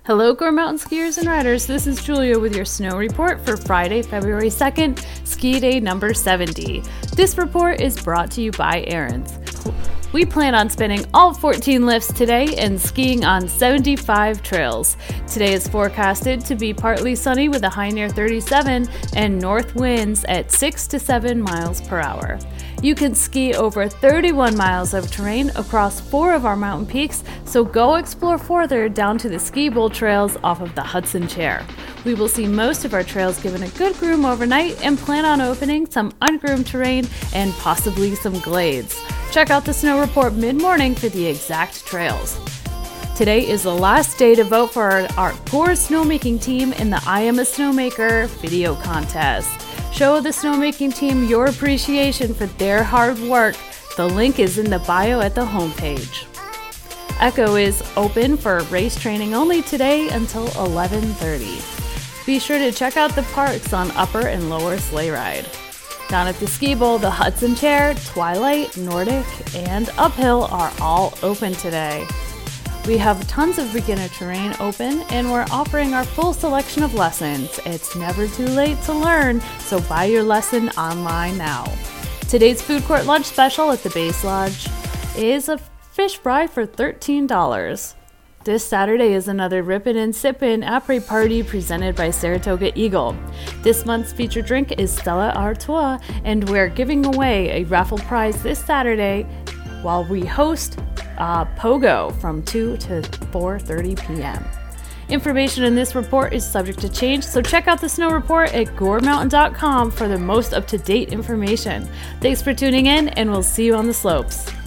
Hello, Gore Mountain skiers and riders. This is Julia with your snow report for Friday, February 2nd, ski day number 70. This report is brought to you by Aaron's. We plan on spinning all 14 lifts today and skiing on 75 trails. Today is forecasted to be partly sunny with a high near 37 and north winds at 6 to 7 miles per hour. You can ski over 31 miles of terrain across 4 of our mountain peaks, so go explore further down to the ski bowl trails off of the Hudson Chair. We will see most of our trails given a good groom overnight and plan on opening some ungroomed terrain and possibly some glades. Check out the snow report mid-morning for the exact trails. Today is the last day to vote for our Gore snowmaking team in the I Am a Snowmaker video contest. Show the snowmaking team your appreciation for their hard work. The link is in the bio at the homepage. Echo is open for race training only today until 11:30. Be sure to check out the parks on Upper and Lower Sleigh Ride. Down at the ski bowl, the Hudson Chair, Twilight, Nordic, and Uphill are all open today. We have tons of beginner terrain open, and we're offering our full selection of lessons. It's never too late to learn, so buy your lesson online now. Today's food court lunch special at the Base Lodge is a fish fry for $13. This Saturday is another Rippin' and Sippin' Après Party presented by Saratoga Eagle. This month's featured drink is Stella Artois, and we're giving away a raffle prize this Saturday while we host Pogo from 2 to 4:30 p.m. Information in this report is subject to change, so check out the snow report at goremountain.com for the most up-to-date information. Thanks for tuning in, and we'll see you on the slopes.